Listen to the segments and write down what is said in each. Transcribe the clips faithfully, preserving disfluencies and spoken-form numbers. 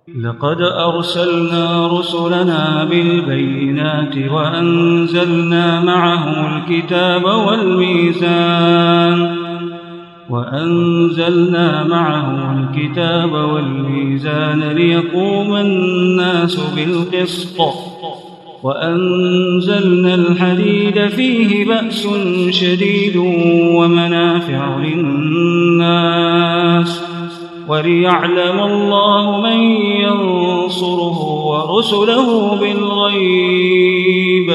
لقد أرسلنا رسلنا بالبينات وأنزلنا معهم الكتاب والميزان وأنزلنا معهم الكتاب والميزان ليقوم الناس بالقسط وأنزلنا الحديد فيه بأس شديد ومنافع للناس وليعلم الله من ينصره ورسله بالغيب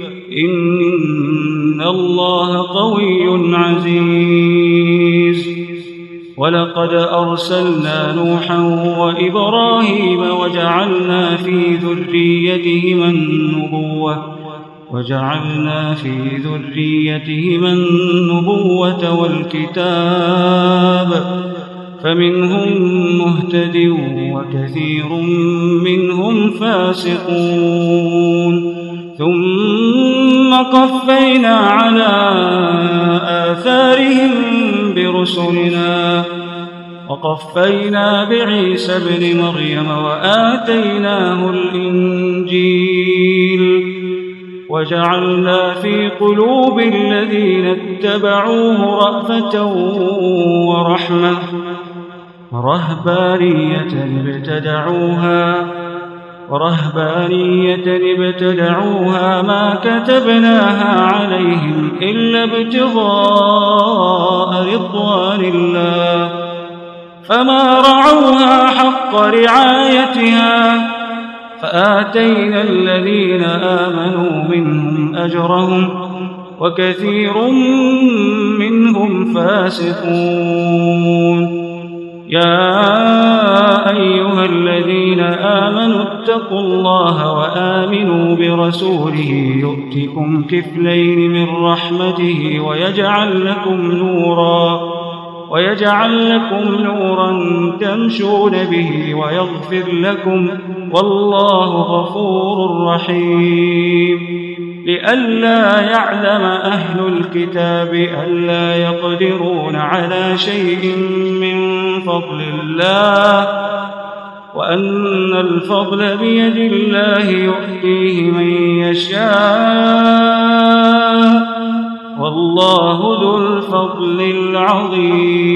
إن الله قوي عزيز. ولقد أرسلنا نوحا وإبراهيم وجعلنا في ذريتهما النبوة وجعلنا في ذريتهما النبوة والكتاب فمنهم مهتد وكثير منهم فاسقون. ثم قفينا على آثارهم برسلنا وقفينا بعيسى ابن مريم وآتيناه الإنجيل وجعلنا في قلوب الذين اتبعوه رأفة ورحمة ورهبانية ابتدعوها ورهبانية ابتدعوها ما كتبناها عليهم إلا ابتغاء رضوان الله فما رعوها حق رعايتها فآتينا الذين آمنوا منهم أجرهم وكثير منهم فاسقون. يا أيها الذين آمنوا اتقوا الله وآمنوا برسوله يؤتكم كفلين من رحمته ويجعل لكم نورا ويجعل لكم نورا تمشون به ويغفر لكم والله غفور رحيم. لئلا يعلم أهل الكتاب ألا يقدرون على شيء من فضل الله وأن الفضل بيد الله يؤتيه من يشاء والله ذو الفضل العظيم.